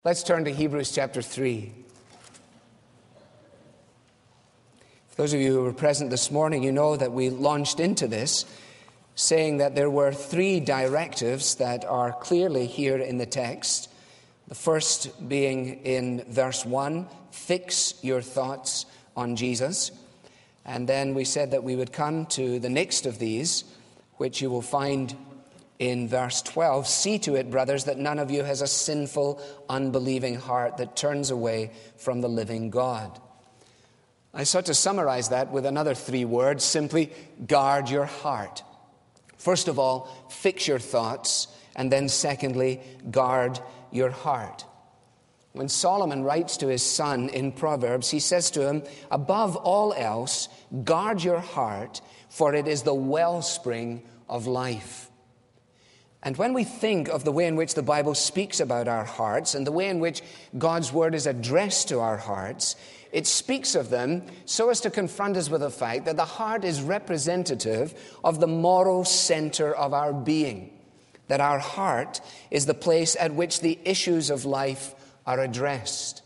Let's turn to Hebrews chapter 3. For those of you who were present this morning, you know that we launched into this saying that there were three directives that are clearly here in the text. The first being in verse 1, fix your thoughts on Jesus. And then we said that we would come to the next of these, which you will find in verse 12. See to it, brothers, that none of you has a sinful, unbelieving heart that turns away from the living God. I sought to summarize that with another three words, simply guard your heart. First of all, fix your thoughts, and then secondly, guard your heart. When Solomon writes to his son in Proverbs, he says to him, above all else, guard your heart, for it is the wellspring of life. And when we think of the way in which the Bible speaks about our hearts and the way in which God's word is addressed to our hearts, it speaks of them so as to confront us with the fact that the heart is representative of the moral center of our being, that our heart is the place at which the issues of life are addressed.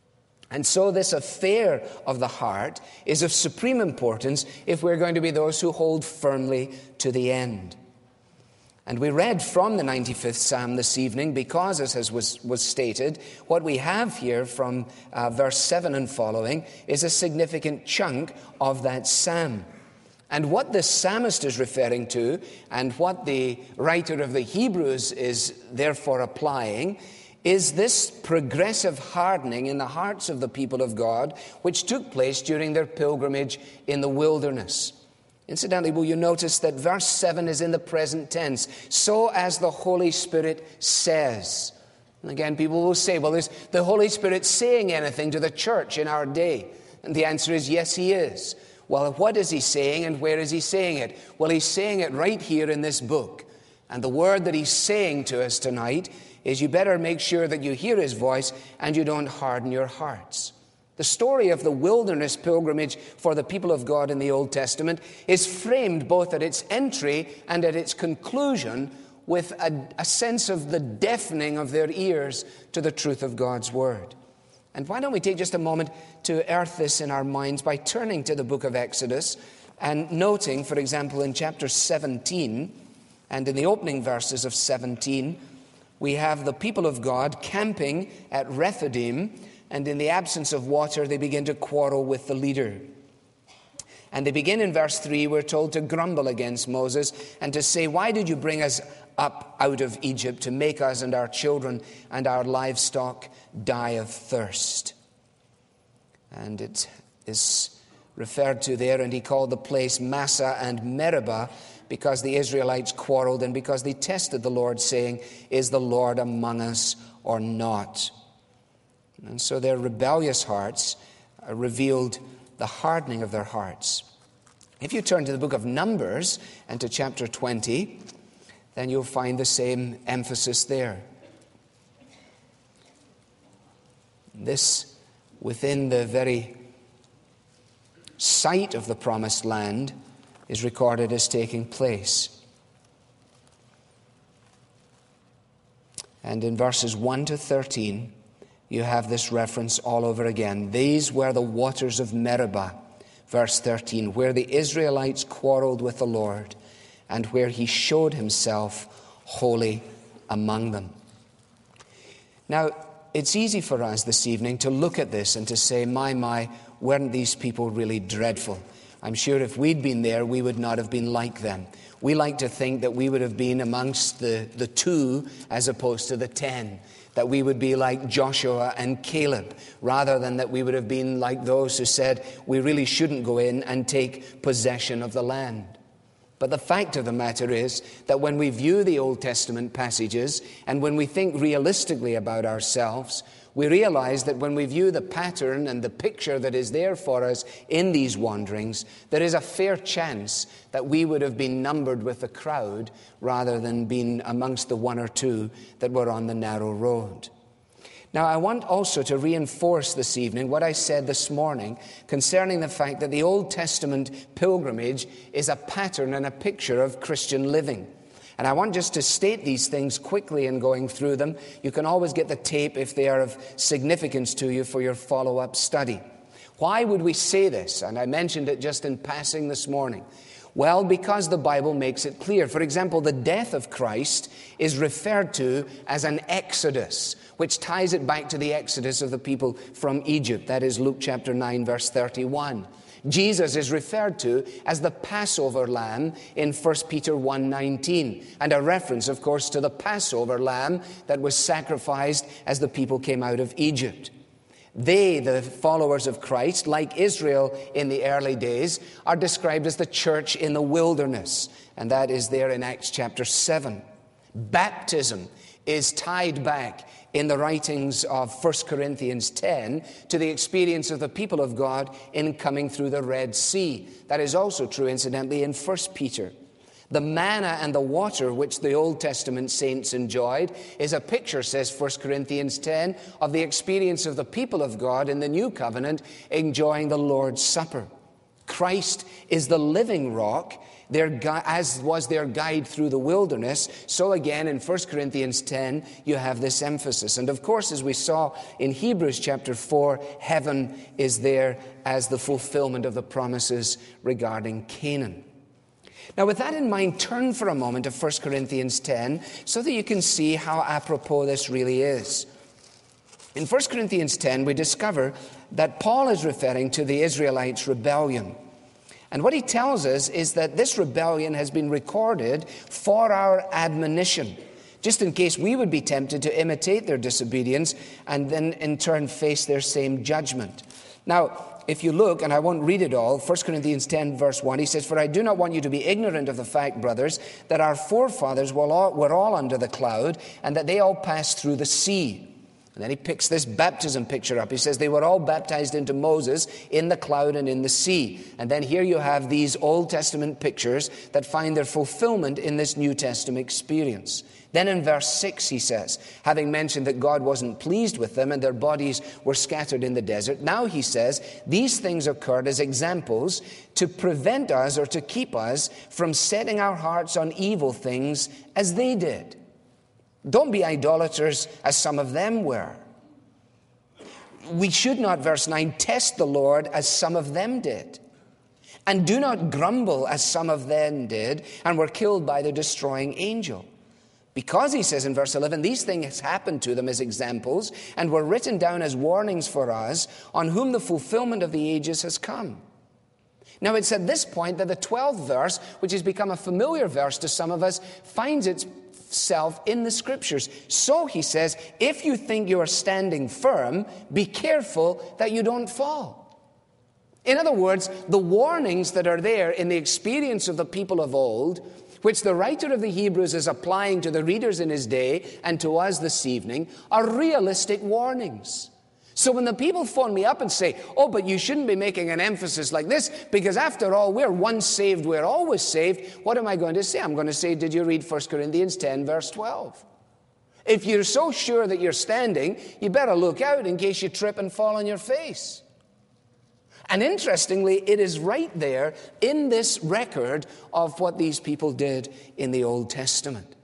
And so this affair of the heart is of supreme importance if we're going to be those who hold firmly to the end. And we read from the 95th Psalm this evening because, as was stated, what we have here from verse 7 and following is a significant chunk of that psalm. And what the psalmist is referring to, and what the writer of the Hebrews is therefore applying, is this progressive hardening in the hearts of the people of God, which took place during their pilgrimage in the wilderness. Incidentally, will you notice that verse 7 is in the present tense, so as the Holy Spirit says. And again, people will say, well, is the Holy Spirit saying anything to the church in our day? And the answer is yes, he is. Well, what is he saying and where is he saying it? Well, he's saying it right here in this book. And the word that he's saying to us tonight is you better make sure that you hear his voice and you don't harden your hearts. The story of the wilderness pilgrimage for the people of God in the Old Testament is framed both at its entry and at its conclusion with a sense of the deafening of their ears to the truth of God's word. And why don't we take just a moment to earth this in our minds by turning to the book of Exodus and noting, for example, in chapter 17 and in the opening verses of 17, we have the people of God camping at Rephidim. And in the absence of water, they begin to quarrel with the leader. And they begin in verse 3, we're told, to grumble against Moses and to say, why did you bring us up out of Egypt to make us and our children and our livestock die of thirst? And it is referred to there, and he called the place Massah and Meribah, because the Israelites quarreled and because they tested the Lord, saying, is the Lord among us or not? And so their rebellious hearts revealed the hardening of their hearts. If you turn to the book of Numbers and to chapter 20, then you'll find the same emphasis there. This, within the very site of the promised land, is recorded as taking place. And in verses 1 to 13, you have this reference all over again. These were the waters of Meribah, verse 13, where the Israelites quarreled with the Lord and where he showed himself holy among them. Now, it's easy for us this evening to look at this and to say, my, weren't these people really dreadful? I'm sure if we'd been there, we would not have been like them. We like to think that we would have been amongst the 2 as opposed to the 10. That we would be like Joshua and Caleb, rather than that we would have been like those who said we really shouldn't go in and take possession of the land. But the fact of the matter is that when we view the Old Testament passages and when we think realistically about ourselves, we realize that when we view the pattern and the picture that is there for us in these wanderings, there is a fair chance that we would have been numbered with the crowd rather than being amongst the 1 or 2 that were on the narrow road. Now, I want also to reinforce this evening what I said this morning concerning the fact that the Old Testament pilgrimage is a pattern and a picture of Christian living. And I want just to state these things quickly in going through them. You can always get the tape if they are of significance to you for your follow-up study. Why would we say this? And I mentioned it just in passing this morning. Well, because the Bible makes it clear. For example, the death of Christ is referred to as an exodus, which ties it back to the exodus of the people from Egypt. That is Luke chapter 9, verse 31. Jesus is referred to as the Passover lamb in 1 Peter 1:19, and a reference, of course, to the Passover lamb that was sacrificed as the people came out of Egypt. They, the followers of Christ, like Israel in the early days, are described as the church in the wilderness, and that is there in Acts chapter 7. Baptism is tied back in the writings of 1 Corinthians 10 to the experience of the people of God in coming through the Red Sea. That is also true, incidentally, in 1 Peter. The manna and the water which the Old Testament saints enjoyed is a picture, says 1 Corinthians 10, of the experience of the people of God in the New Covenant enjoying the Lord's Supper. Christ is the living rock, as was their guide through the wilderness. So again, in 1 Corinthians 10, you have this emphasis. And of course, as we saw in Hebrews chapter 4, heaven is there as the fulfillment of the promises regarding Canaan. Now, with that in mind, turn for a moment to 1 Corinthians 10 so that you can see how apropos this really is. In 1 Corinthians 10, we discover that Paul is referring to the Israelites' rebellion. And what he tells us is that this rebellion has been recorded for our admonition, just in case we would be tempted to imitate their disobedience and then in turn face their same judgment. Now, if you look, and I won't read it all, 1 Corinthians 10 verse 1, he says, "For I do not want you to be ignorant of the fact, brothers, that our forefathers were all under the cloud, and that they all passed through the sea." And then he picks this baptism picture up. He says they were all baptized into Moses in the cloud and in the sea. And then here you have these Old Testament pictures that find their fulfillment in this New Testament experience. Then in verse 6 he says, having mentioned that God wasn't pleased with them and their bodies were scattered in the desert, now he says, these things occurred as examples to prevent us or to keep us from setting our hearts on evil things as they did. Don't be idolaters as some of them were. We should not, verse 9, test the Lord as some of them did. And do not grumble as some of them did and were killed by the destroying angel. Because, he says in verse 11, these things happened to them as examples and were written down as warnings for us, on whom the fulfillment of the ages has come. Now, it's at this point that the 12th verse, which has become a familiar verse to some of us, finds itself in the Scriptures. So, he says, if you think you are standing firm, be careful that you don't fall. In other words, the warnings that are there in the experience of the people of old, which the writer of the Hebrews is applying to the readers in his day and to us this evening, are realistic warnings. So when the people phone me up and say, oh, but you shouldn't be making an emphasis like this, because after all, we're once saved, we're always saved, what am I going to say? I'm going to say, did you read 1 Corinthians 10, verse 12? If you're so sure that you're standing, you better look out in case you trip and fall on your face. And interestingly, it is right there in this record of what these people did in the Old Testament.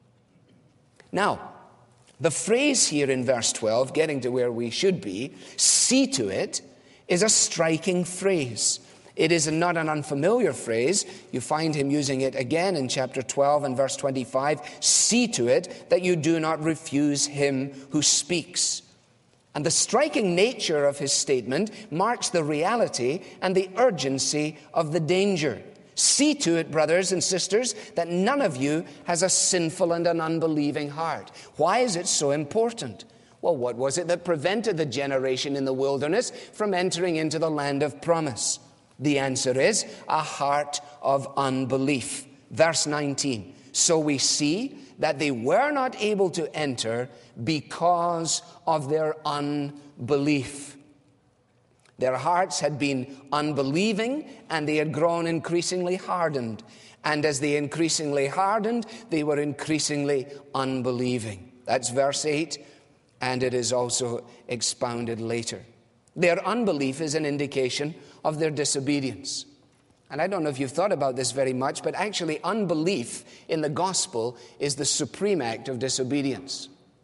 Now, the phrase here in verse 12, getting to where we should be, see to it, is a striking phrase. It is not an unfamiliar phrase. You find him using it again in chapter 12 and verse 25. See to it that you do not refuse him who speaks. And the striking nature of his statement marks the reality and the urgency of the danger. See to it, brothers and sisters, that none of you has a sinful and an unbelieving heart. Why is it so important? Well, what was it that prevented the generation in the wilderness from entering into the land of promise? The answer is a heart of unbelief. Verse 19. So we see that they were not able to enter because of their unbelief. Their hearts had been unbelieving, and they had grown increasingly hardened. And as they increasingly hardened, they were increasingly unbelieving. That's verse 8, and it is also expounded later. Their unbelief is an indication of their disobedience. And I don't know if you've thought about this very much, but actually unbelief in the gospel is the supreme act of disobedience.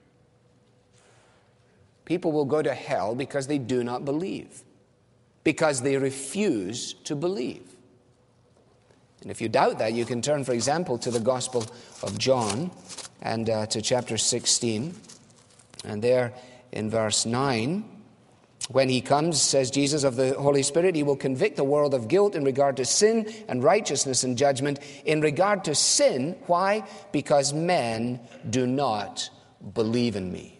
People will go to hell because they do not believe, because they refuse to believe. And if you doubt that, you can turn, for example, to the Gospel of John and to chapter 16. And there in verse 9, when he comes, says Jesus, of the Holy Spirit, he will convict the world of guilt in regard to sin and righteousness and judgment. In regard to sin, why? Because men do not believe in me.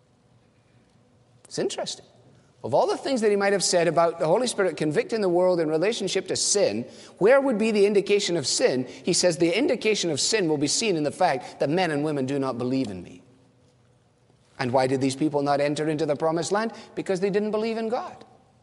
It's interesting. Of all the things that he might have said about the Holy Spirit convicting the world in relationship to sin, where would be the indication of sin? He says the indication of sin will be seen in the fact that men and women do not believe in me. And why did these people not enter into the promised land? Because they didn't believe in God.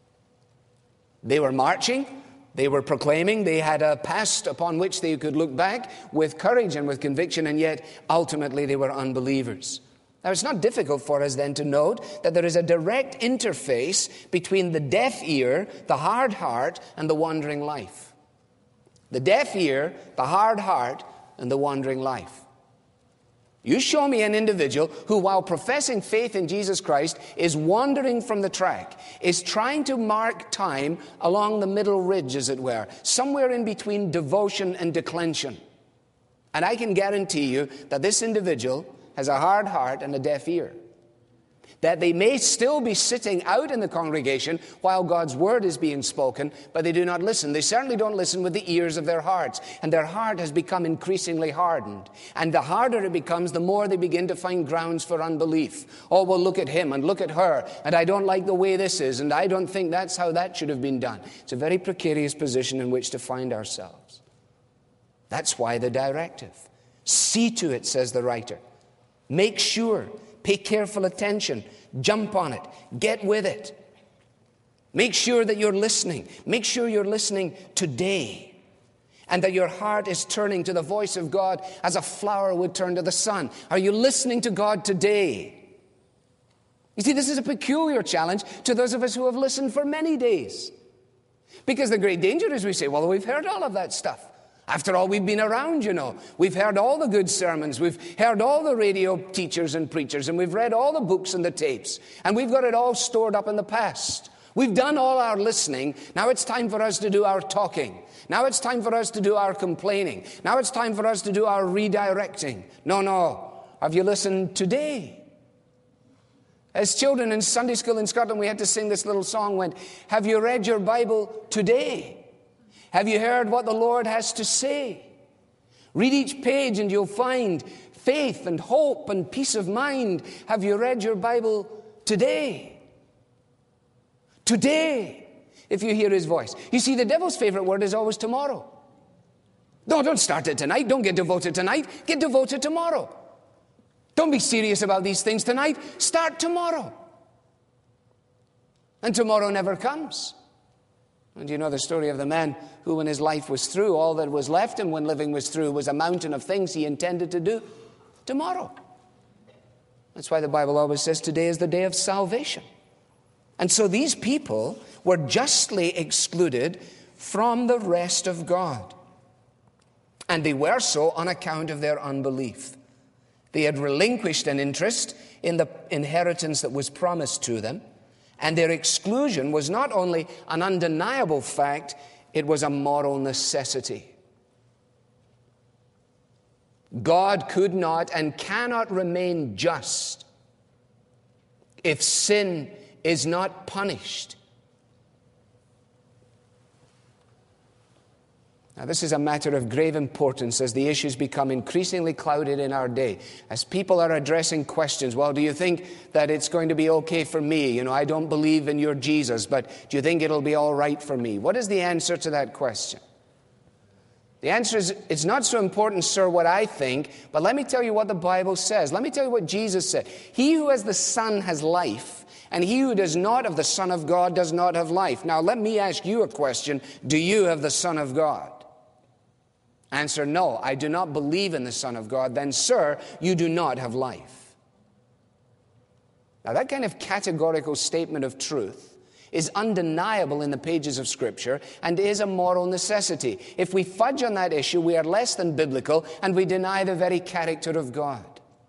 They were marching, they were proclaiming, they had a past upon which they could look back with courage and with conviction, and yet ultimately they were unbelievers. Now, it's not difficult for us then to note that there is a direct interface between the deaf ear, the hard heart, and the wandering life. The deaf ear, the hard heart, and the wandering life. You show me an individual who, while professing faith in Jesus Christ, is wandering from the track, is trying to mark time along the middle ridge, as it were, somewhere in between devotion and declension. And I can guarantee you that this individual has a hard heart and a deaf ear. That they may still be sitting out in the congregation while God's word is being spoken, but they do not listen. They certainly don't listen with the ears of their hearts. And their heart has become increasingly hardened. And the harder it becomes, the more they begin to find grounds for unbelief. Oh, well, look at him and look at her. And I don't like the way this is. And I don't think that's how that should have been done. It's a very precarious position in which to find ourselves. That's why the directive. See to it, says the writer. Make sure. Pay careful attention. Jump on it. Get with it. Make sure that you're listening. Make sure you're listening today. And that your heart is turning to the voice of God as a flower would turn to the sun. Are you listening to God today? You see, this is a peculiar challenge to those of us who have listened for many days. Because the great danger is we say, well, we've heard all of that stuff. After all, we've been around, you know. We've heard all the good sermons. We've heard all the radio teachers and preachers. And we've read all the books and the tapes. And we've got it all stored up in the past. We've done all our listening. Now it's time for us to do our talking. Now it's time for us to do our complaining. Now it's time for us to do our redirecting. No. Have you listened today? As children in Sunday school in Scotland, we had to sing this little song, went, have you read your Bible today? Have you heard what the Lord has to say? Read each page and you'll find faith and hope and peace of mind. Have you read your Bible today? Today, if you hear his voice. You see, the devil's favorite word is always tomorrow. No, don't start it tonight. Don't get devoted tonight. Get devoted tomorrow. Don't be serious about these things tonight. Start tomorrow. And tomorrow never comes. And you know the story of the man who, when his life was through, all that was left him when living was through was a mountain of things he intended to do tomorrow. That's why the Bible always says today is the day of salvation. And so these people were justly excluded from the rest of God. And they were so on account of their unbelief. They had relinquished an interest in the inheritance that was promised to them. And their exclusion was not only an undeniable fact, it was a moral necessity. God could not and cannot remain just if sin is not punished. Now, this is a matter of grave importance as the issues become increasingly clouded in our day. As people are addressing questions, well, do you think that it's going to be okay for me? You know, I don't believe in your Jesus, but do you think it'll be all right for me? What is the answer to that question? The answer is, it's not so important, sir, what I think, but let me tell you what the Bible says. Let me tell you what Jesus said. He who has the Son has life, and he who does not have the Son of God does not have life. Now, let me ask you a question. Do you have the Son of God? Answer, no, I do not believe in the Son of God. Then, sir, you do not have life. Now, that kind of categorical statement of truth is undeniable in the pages of Scripture and is a moral necessity. If we fudge on that issue, we are less than biblical and we deny the very character of God.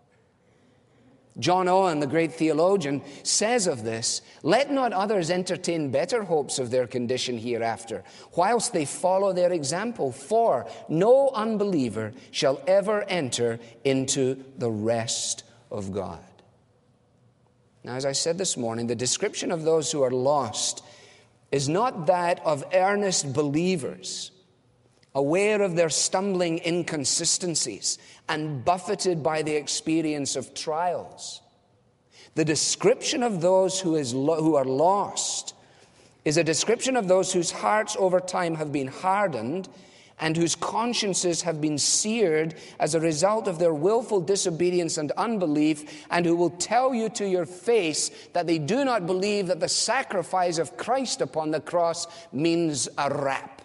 John Owen, the great theologian, says of this, "Let not others entertain better hopes of their condition hereafter, whilst they follow their example, for no unbeliever shall ever enter into the rest of God." Now, as I said this morning, the description of those who are lost is not that of earnest believers, aware of their stumbling inconsistencies and buffeted by the experience of trials. The description of those who are lost is a description of those whose hearts over time have been hardened and whose consciences have been seared as a result of their willful disobedience and unbelief, and who will tell you to your face that they do not believe that the sacrifice of Christ upon the cross means a rap.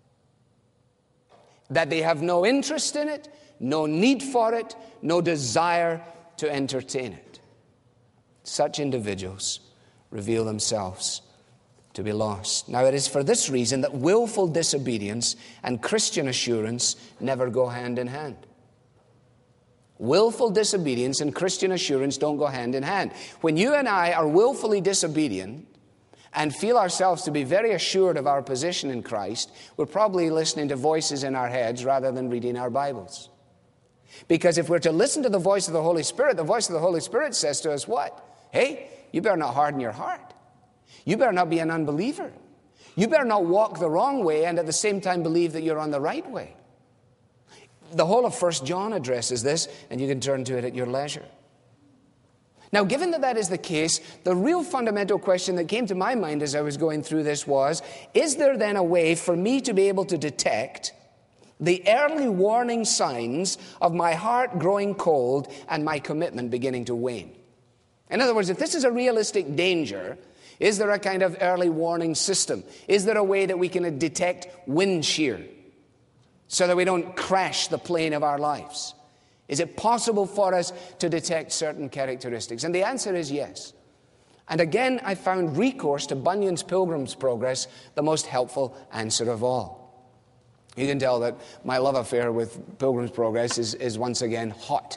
That they have no interest in it, no need for it, no desire to entertain it. Such individuals reveal themselves to be lost. Now, it is for this reason that willful disobedience and Christian assurance never go hand in hand. Willful disobedience and Christian assurance don't go hand in hand. When you and I are willfully disobedient and feel ourselves to be very assured of our position in Christ, we're probably listening to voices in our heads rather than reading our Bibles. Because if we're to listen to the voice of the Holy Spirit, the voice of the Holy Spirit says to us what? Hey, you better not harden your heart. You better not be an unbeliever. You better not walk the wrong way and at the same time believe that you're on the right way. The whole of 1 John addresses this, and you can turn to it at your leisure. Now, given that that is the case, the real fundamental question that came to my mind as I was going through this was, is there then a way for me to be able to detect the early warning signs of my heart growing cold and my commitment beginning to wane? In other words, if this is a realistic danger, is there a kind of early warning system? Is there a way that we can detect wind shear so that we don't crash the plane of our lives? Is it possible for us to detect certain characteristics? And the answer is yes. And again, I found recourse to Bunyan's Pilgrim's Progress the most helpful answer of all. You can tell that my love affair with Pilgrim's Progress is once again hot.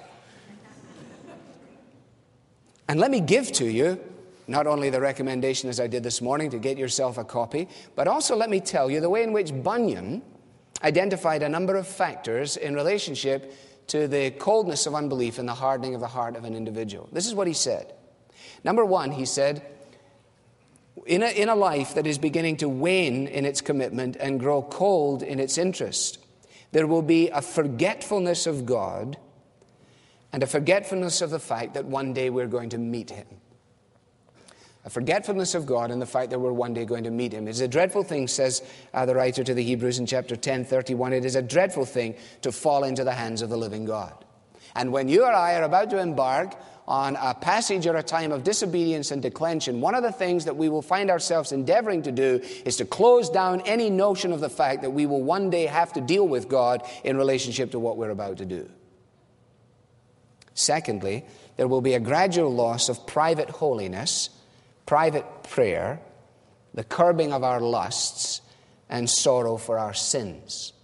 And let me give to you not only the recommendation as I did this morning to get yourself a copy, but also let me tell you the way in which Bunyan identified a number of factors in relationship to the coldness of unbelief and the hardening of the heart of an individual. This is what he said. Number one, he said, in a life that is beginning to wane in its commitment and grow cold in its interest, there will be a forgetfulness of God and a forgetfulness of the fact that one day we're going to meet him. A forgetfulness of God and the fact that we're one day going to meet him. It's a dreadful thing, says the writer to the Hebrews in chapter 10:31. It is a dreadful thing to fall into the hands of the living God. And when you or I are about to embark on a passage or a time of disobedience and declension, one of the things that we will find ourselves endeavoring to do is to close down any notion of the fact that we will one day have to deal with God in relationship to what we're about to do. Secondly, there will be a gradual loss of private holiness, private prayer, the curbing of our lusts, and sorrow for our sins.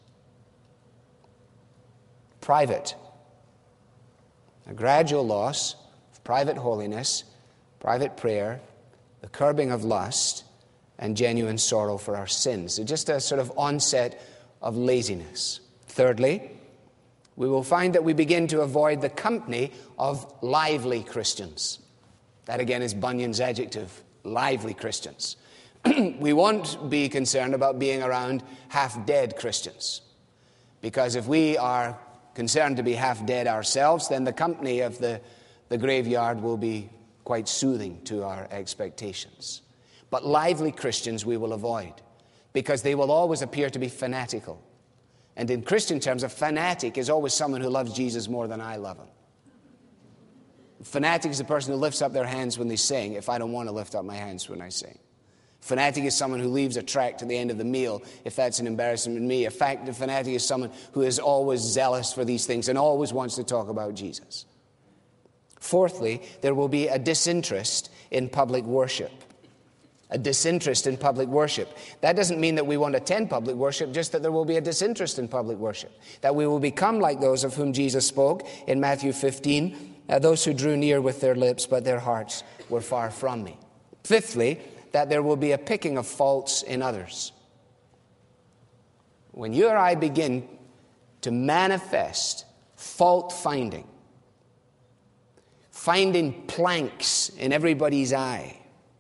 Private. A gradual loss of private holiness, private prayer, the curbing of lust, and genuine sorrow for our sins. So just a sort of onset of laziness. Thirdly, we will find that we begin to avoid the company of lively Christians. That again is Bunyan's adjective, lively Christians. We won't be concerned about being around half-dead Christians. Because if we are concerned to be half-dead ourselves, then the company of the graveyard will be quite soothing to our expectations. But lively Christians we will avoid, because they will always appear to be fanatical. And in Christian terms, a fanatic is always someone who loves Jesus more than I love him. Fanatic is the person who lifts up their hands when they sing, if I don't want to lift up my hands when I sing. Fanatic is someone who leaves a tract at the end of the meal, if that's an embarrassment to me. A fanatic is someone who is always zealous for these things and always wants to talk about Jesus. Fourthly, there will be a disinterest in public worship. a disinterest in public worship. That doesn't mean that we won't attend public worship, just that there will be a disinterest in public worship. That we will become like those of whom Jesus spoke in Matthew 15, those who drew near with their lips, but their hearts were far from me. Fifthly, that there will be a picking of faults in others. When you or I begin to manifest fault finding planks in everybody's eye,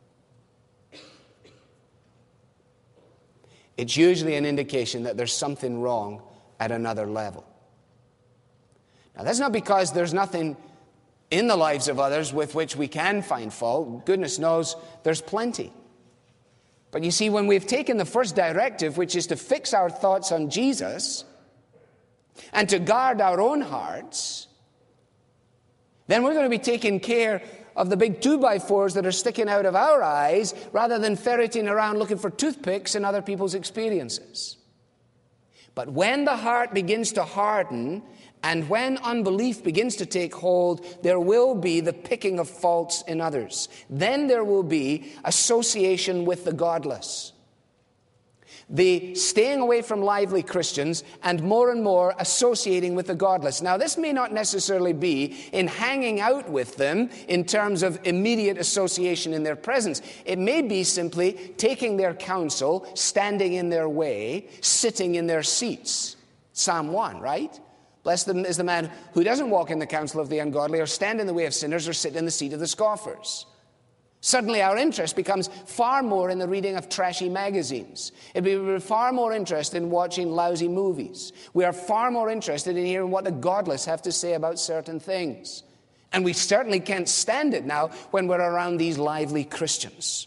it's usually an indication that there's something wrong at another level. Now, that's not because there's nothing in the lives of others with which we can find fault. Goodness knows there's plenty. But you see, when we've taken the first directive, which is to fix our thoughts on Jesus and to guard our own hearts, then we're going to be taking care of the big 2x4s that are sticking out of our eyes rather than ferreting around looking for toothpicks in other people's experiences. But when the heart begins to harden and when unbelief begins to take hold, there will be the picking of faults in others. Then there will be association with the godless. The staying away from lively Christians and more associating with the godless. Now, this may not necessarily be in hanging out with them in terms of immediate association in their presence. It may be simply taking their counsel, standing in their way, sitting in their seats. Psalm 1, right? Blessed is the man who doesn't walk in the counsel of the ungodly or stand in the way of sinners or sit in the seat of the scoffers. Suddenly our interest becomes far more in the reading of trashy magazines. We're far more interested in watching lousy movies. We are far more interested in hearing what the godless have to say about certain things. And we certainly can't stand it now when we're around these lively Christians.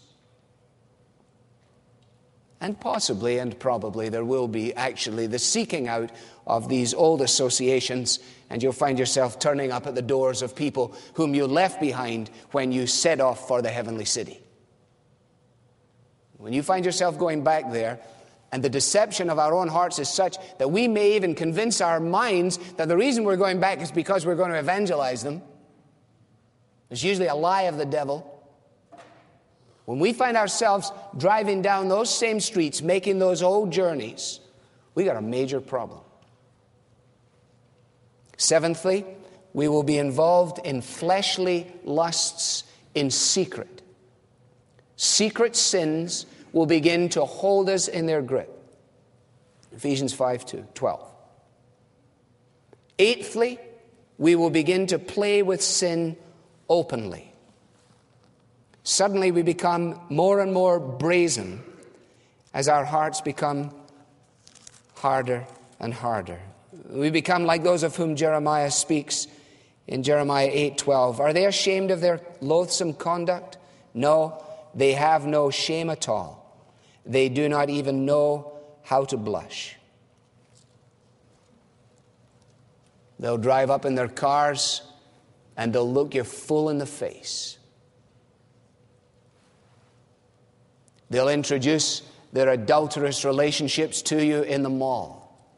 And possibly and probably there will be actually the seeking out of these old associations, and you'll find yourself turning up at the doors of people whom you left behind when you set off for the heavenly city. When you find yourself going back there, and the deception of our own hearts is such that we may even convince our minds that the reason we're going back is because we're going to evangelize them. It's usually a lie of the devil. When we find ourselves driving down those same streets, making those old journeys, we got a major problem. Seventhly, we will be involved in fleshly lusts in secret. Secret sins will begin to hold us in their grip. Ephesians 5:12. Eighthly, we will begin to play with sin openly. Suddenly we become more and more brazen as our hearts become harder and harder. We become like those of whom Jeremiah speaks in Jeremiah 8:12. Are they ashamed of their loathsome conduct? No, they have no shame at all. They do not even know how to blush. They'll drive up in their cars and they'll look you full in the face. They'll introduce their adulterous relationships to you in the mall.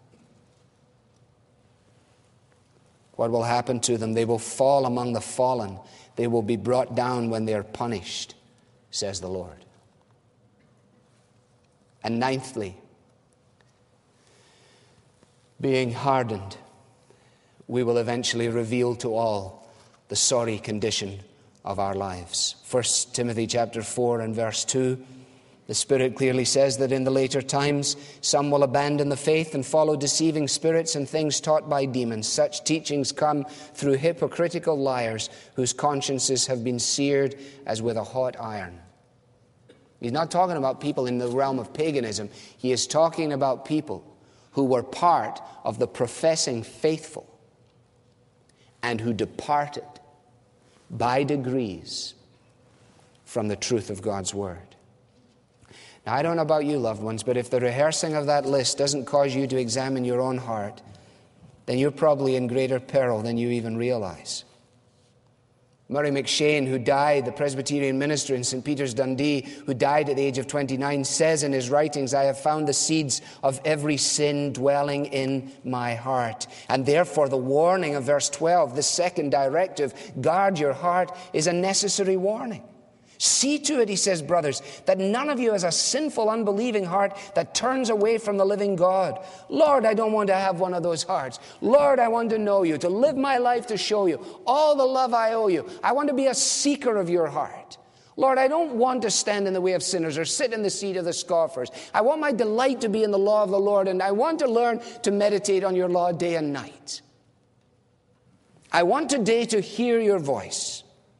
What will happen to them? They will fall among the fallen. They will be brought down when they are punished, says the Lord. And ninthly, being hardened, we will eventually reveal to all the sorry condition of our lives. 1 Timothy chapter 4 and verse 2, the Spirit clearly says that in the later times, some will abandon the faith and follow deceiving spirits and things taught by demons. Such teachings come through hypocritical liars whose consciences have been seared as with a hot iron. He's not talking about people in the realm of paganism. He is talking about people who were part of the professing faithful and who departed by degrees from the truth of God's word. Now, I don't know about you, loved ones, but if the rehearsing of that list doesn't cause you to examine your own heart, then you're probably in greater peril than you even realize. Murray McShane, who died, the Presbyterian minister in St. Peter's, Dundee, who died at the age of 29, says in his writings, I have found the seeds of every sin dwelling in my heart. And therefore the warning of verse 12, the second directive, guard your heart, is a necessary warning. See to it, he says, brothers, that none of you has a sinful, unbelieving heart that turns away from the living God. Lord, I don't want to have one of those hearts. Lord, I want to know you, to live my life to show you all the love I owe you. I want to be a seeker of your heart. Lord, I don't want to stand in the way of sinners or sit in the seat of the scoffers. I want my delight to be in the law of the Lord, and I want to learn to meditate on your law day and night. I want today to hear your voice.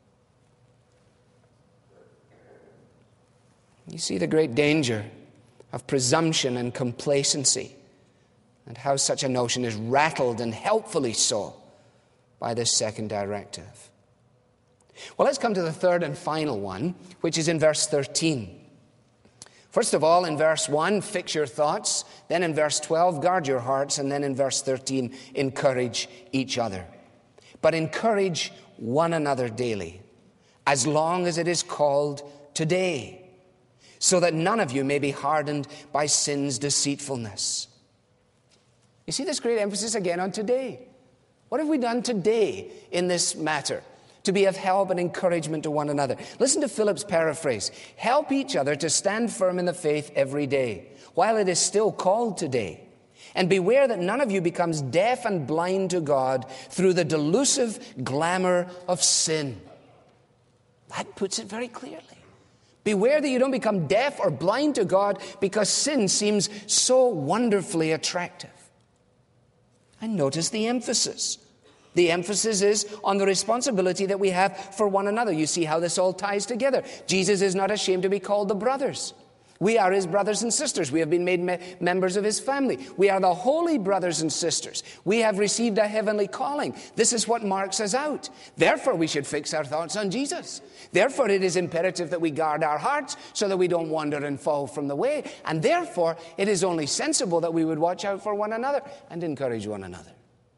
You see the great danger of presumption and complacency, and how such a notion is rattled, and helpfully so, by this second directive. Well, let's come to the third and final one, which is in verse 13. First of all, in verse 1, fix your thoughts. Then in verse 12, guard your hearts. And then in verse 13, encourage each other. But encourage one another daily, as long as it is called today, so that none of you may be hardened by sin's deceitfulness. You see this great emphasis again on today. What have we done today in this matter to be of help and encouragement to one another? Listen to Philip's paraphrase. Help each other to stand firm in the faith every day, while it is still called today. And beware that none of you becomes deaf and blind to God through the delusive glamour of sin. That puts it very clearly. Beware that you don't become deaf or blind to God because sin seems so wonderfully attractive. And notice the emphasis. The emphasis is on the responsibility that we have for one another. You see how this all ties together. Jesus is not ashamed to be called the brothers. We are his brothers and sisters. We have been made members of his family. We are the holy brothers and sisters. We have received a heavenly calling. This is what marks us out. Therefore, we should fix our thoughts on Jesus. Therefore, it is imperative that we guard our hearts so that we don't wander and fall from the way. And therefore, it is only sensible that we would watch out for one another and encourage one another.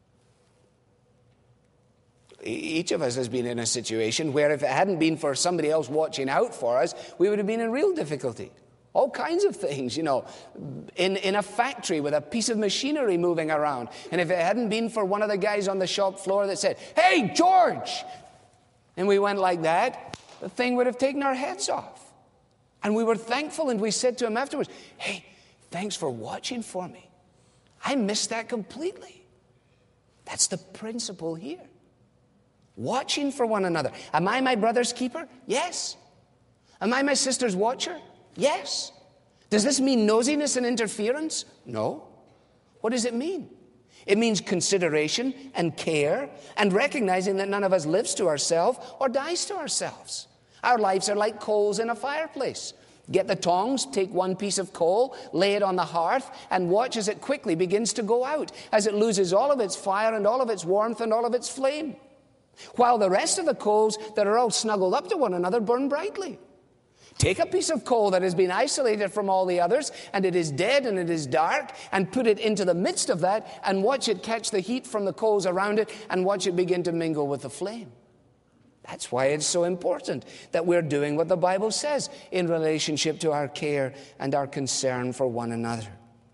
Each of us has been in a situation where if it hadn't been for somebody else watching out for us, we would have been in real difficulty. All kinds of things, in a factory with a piece of machinery moving around. And if it hadn't been for one of the guys on the shop floor that said, "Hey, George!" and we went like that, the thing would have taken our heads off. And we were thankful, and we said to him afterwards, "Hey, thanks for watching for me. I missed that completely." That's the principle here. Watching for one another. Am I my brother's keeper? Yes. Am I my sister's watcher? Yes. Does this mean nosiness and interference? No. What does it mean? It means consideration and care and recognizing that none of us lives to ourselves or dies to ourselves. Our lives are like coals in a fireplace. Get the tongs, take one piece of coal, lay it on the hearth, and watch as it quickly begins to go out, as it loses all of its fire and all of its warmth and all of its flame, while the rest of the coals that are all snuggled up to one another burn brightly. Take a piece of coal that has been isolated from all the others, and it is dead and it is dark, and put it into the midst of that, and watch it catch the heat from the coals around it, and watch it begin to mingle with the flame. That's why it's so important that we're doing what the Bible says in relationship to our care and our concern for one another.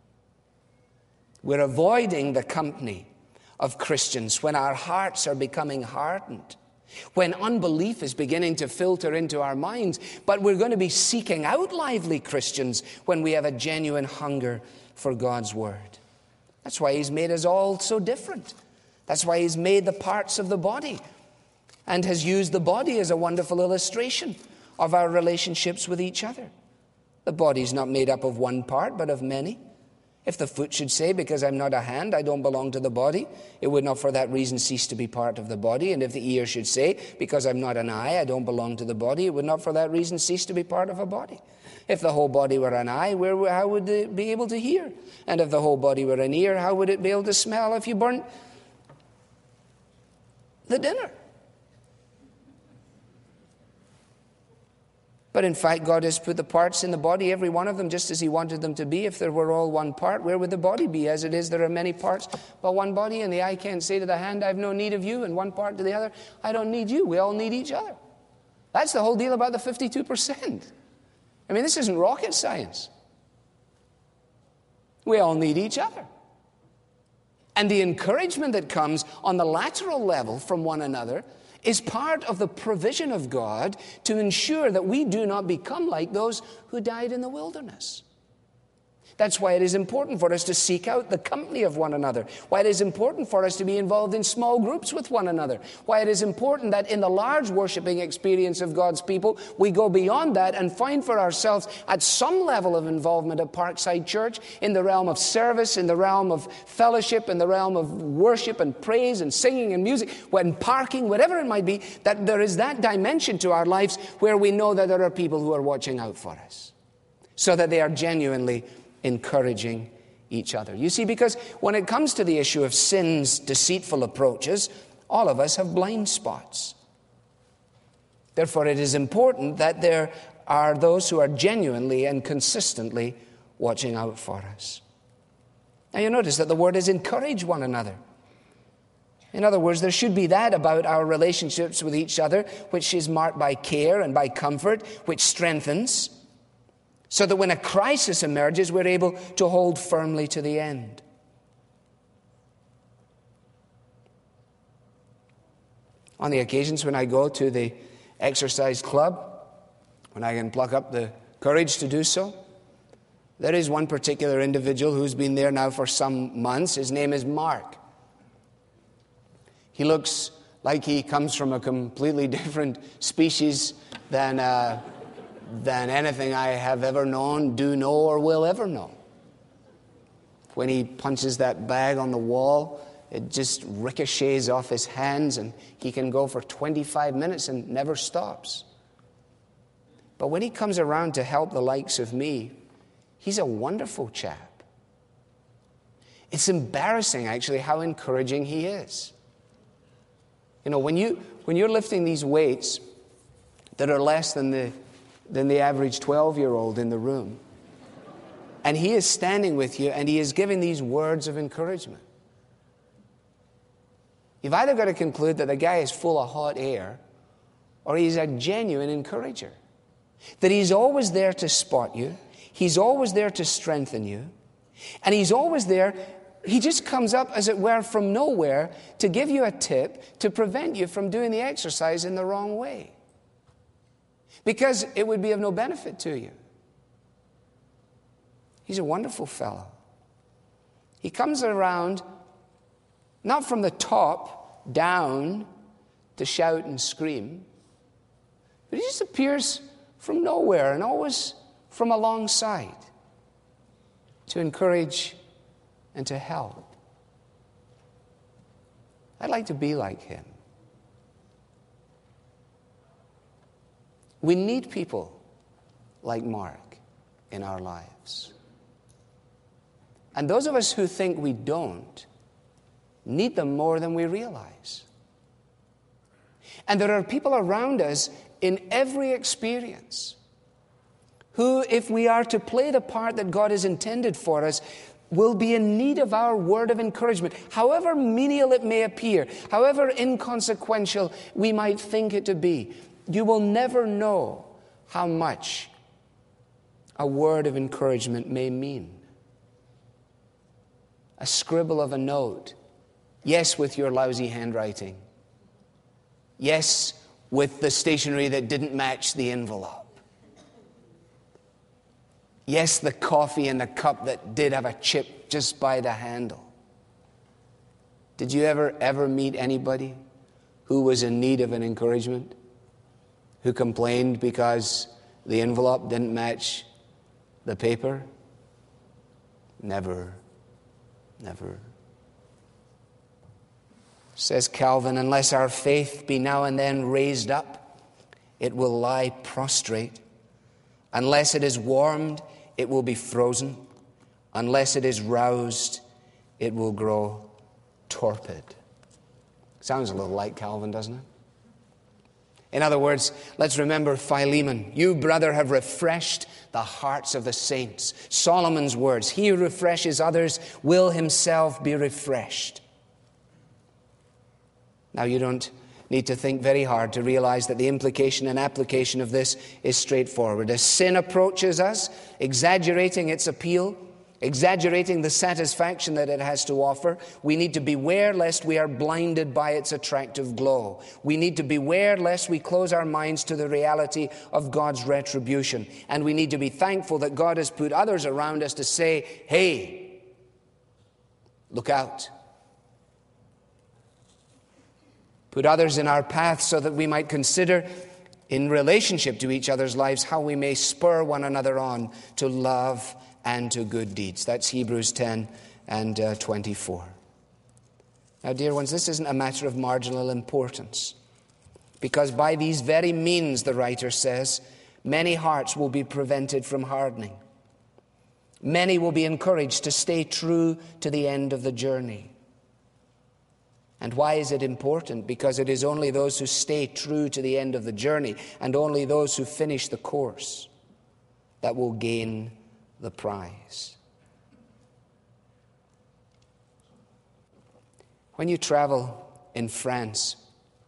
We're avoiding the company of Christians when our hearts are becoming hardened, when unbelief is beginning to filter into our minds, but we're going to be seeking out lively Christians when we have a genuine hunger for God's Word. That's why He's made us all so different. That's why He's made the parts of the body and has used the body as a wonderful illustration of our relationships with each other. The body's not made up of one part, but of many. If the foot should say, "Because I'm not a hand, I don't belong to the body," it would not for that reason cease to be part of the body. And if the ear should say, "Because I'm not an eye, I don't belong to the body," it would not for that reason cease to be part of a body. If the whole body were an eye, how would it be able to hear? And if the whole body were an ear, how would it be able to smell if you burnt the dinner? But in fact, God has put the parts in the body, every one of them, just as He wanted them to be. If there were all one part, where would the body be? As it is, there are many parts, but one body, and the eye can't say to the hand, "I have no need of you," and one part to the other, "I don't need you." We all need each other. That's the whole deal about the 52%. I mean, this isn't rocket science. We all need each other. And the encouragement that comes on the lateral level from one another is part of the provision of God to ensure that we do not become like those who died in the wilderness. That's why it is important for us to seek out the company of one another, why it is important for us to be involved in small groups with one another, why it is important that in the large worshiping experience of God's people, we go beyond that and find for ourselves at some level of involvement at Parkside Church in the realm of service, in the realm of fellowship, in the realm of worship and praise and singing and music, when parking, whatever it might be, that there is that dimension to our lives where we know that there are people who are watching out for us, so that they are genuinely encouraging each other. You see, because when it comes to the issue of sin's deceitful approaches, all of us have blind spots. Therefore, it is important that there are those who are genuinely and consistently watching out for us. Now, you notice that the word is encourage one another. In other words, there should be that about our relationships with each other which is marked by care and by comfort, which strengthens, so that when a crisis emerges, we're able to hold firmly to the end. On the occasions when I go to the exercise club, when I can pluck up the courage to do so, there is one particular individual who's been there now for some months. His name is Mark. He looks like he comes from a completely different species than anything I have ever known, do know, or will ever know. When he punches that bag on the wall, it just ricochets off his hands, and he can go for 25 minutes and never stops. But when he comes around to help the likes of me, he's a wonderful chap. It's embarrassing, actually, how encouraging he is. You know, when you're lifting these weights that are less than the average 12-year-old in the room, and he is standing with you and he is giving these words of encouragement, you've either got to conclude that the guy is full of hot air or he's a genuine encourager. That he's always there to spot you, he's always there to strengthen you, and he's always there. He just comes up, as it were, from nowhere to give you a tip to prevent you from doing the exercise in the wrong way, because it would be of no benefit to you. He's a wonderful fellow. He comes around not from the top down to shout and scream, but he just appears from nowhere and always from alongside to encourage and to help. I'd like to be like him. We need people like Mark in our lives. And those of us who think we don't need them more than we realize. And there are people around us in every experience who, if we are to play the part that God has intended for us, will be in need of our word of encouragement, however menial it may appear, however inconsequential we might think it to be. You will never know how much a word of encouragement may mean. A scribble of a note, yes, with your lousy handwriting, yes, with the stationery that didn't match the envelope, yes, the coffee in the cup that did have a chip just by the handle. Did you ever meet anybody who was in need of an encouragement, who complained because the envelope didn't match the paper? Never. Says Calvin, unless our faith be now and then raised up, it will lie prostrate. Unless it is warmed, it will be frozen. Unless it is roused, it will grow torpid. Sounds a little like Calvin, doesn't it? In other words, let's remember Philemon. You, brother, have refreshed the hearts of the saints. Solomon's words, he who refreshes others will himself be refreshed. Now, you don't need to think very hard to realize that the implication and application of this is straightforward. As sin approaches us, exaggerating its appeal, exaggerating the satisfaction that it has to offer. We need to beware lest we are blinded by its attractive glow. We need to beware lest we close our minds to the reality of God's retribution. And we need to be thankful that God has put others around us to say, hey, look out. Put others in our path so that we might consider, in relationship to each other's lives, how we may spur one another on to love and to good deeds. That's Hebrews 10 and 24. Now, dear ones, this isn't a matter of marginal importance, because by these very means, the writer says, many hearts will be prevented from hardening. Many will be encouraged to stay true to the end of the journey. And why is it important? Because it is only those who stay true to the end of the journey and only those who finish the course that will gain the prize. When you travel in France,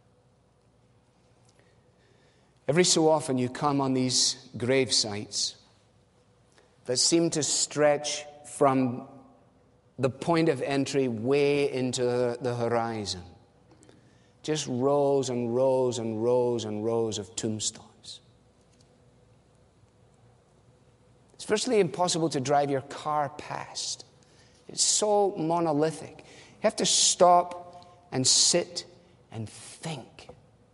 every so often you come on these grave sites that seem to stretch from the point of entry way into the horizon. Just rows and rows and rows and rows of tombstones. It's virtually impossible to drive your car past. It's so monolithic. You have to stop and sit and think.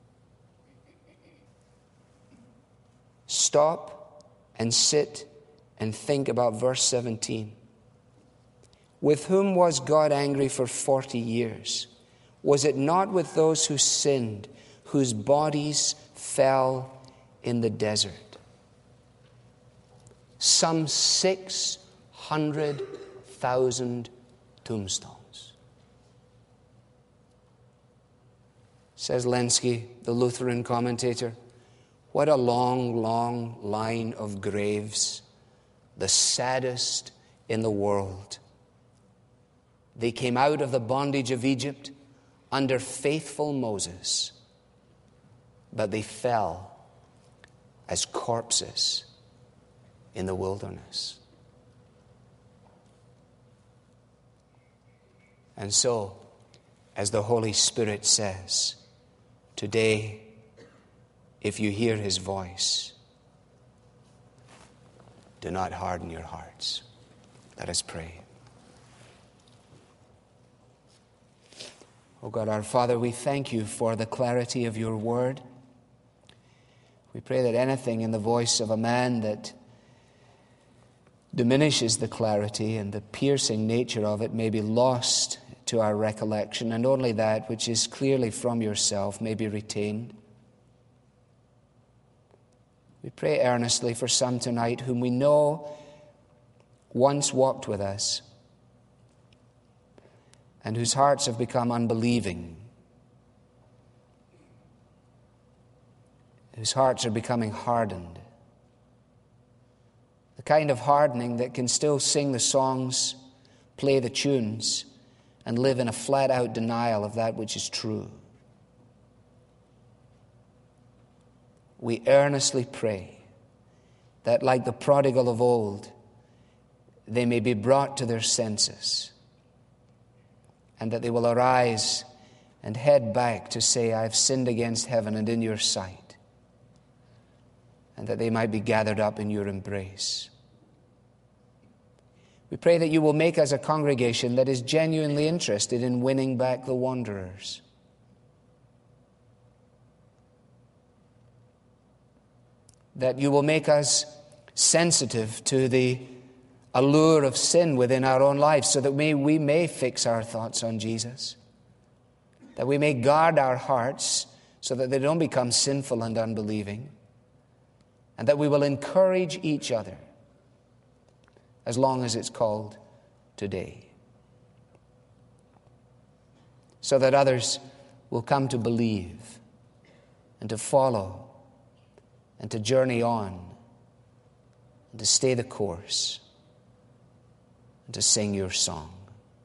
Stop and sit and think about verse 17. With whom was God angry for 40 years? Was it not with those who sinned, whose bodies fell in the desert? Some 600,000 tombstones. Says Lenski, the Lutheran commentator, what a long, long line of graves, the saddest in the world. They came out of the bondage of Egypt under faithful Moses, but they fell as corpses in the wilderness. And so, as the Holy Spirit says, today, if you hear His voice, do not harden your hearts. Let us pray. Oh God, our Father, we thank you for the clarity of your word. We pray that anything in the voice of a man that diminishes the clarity and the piercing nature of it may be lost to our recollection, and only that which is clearly from yourself may be retained. We pray earnestly for some tonight whom we know once walked with us, and whose hearts have become unbelieving, whose hearts are becoming hardened. The kind of hardening that can still sing the songs, play the tunes, and live in a flat-out denial of that which is true. We earnestly pray that, like the prodigal of old, they may be brought to their senses, and that they will arise and head back to say, I have sinned against heaven and in your sight, and that they might be gathered up in your embrace. We pray that you will make us a congregation that is genuinely interested in winning back the wanderers. That you will make us sensitive to the allure of sin within our own lives, so that we may fix our thoughts on Jesus. That we may guard our hearts so that they don't become sinful and unbelieving. And that we will encourage each other as long as it's called today. So that others will come to believe and to follow and to journey on and to stay the course and to sing your song.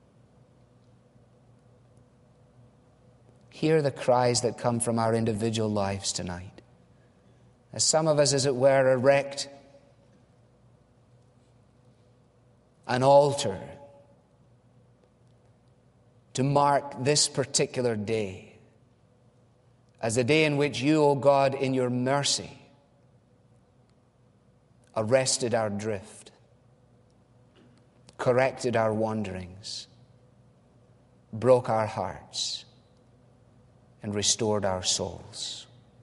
Hear the cries that come from our individual lives tonight. As some of us, as it were, erect an altar to mark this particular day as a day in which you, O God, in your mercy, arrested our drift, corrected our wanderings, broke our hearts, and restored our souls.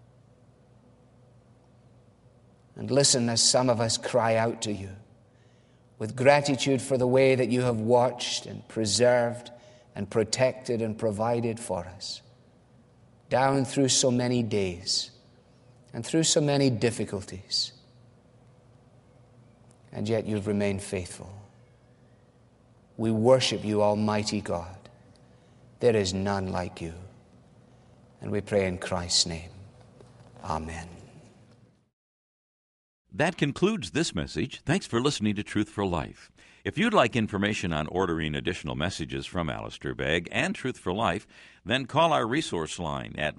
And listen as some of us cry out to you with gratitude for the way that you have watched and preserved and protected and provided for us down through so many days and through so many difficulties. And yet you've remained faithful. We worship you, Almighty God. There is none like you. And we pray in Christ's name. Amen. That concludes this message. Thanks for listening to Truth for Life. If you'd like information on ordering additional messages from Alistair Begg and Truth for Life, then call our resource line at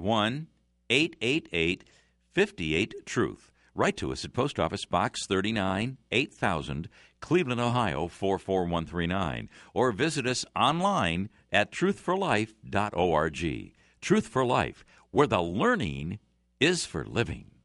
1-888-58-TRUTH. Write to us at Post Office Box 39, 8000, Cleveland, Ohio 44139, or visit us online at truthforlife.org. Truth for Life, where the learning is for living.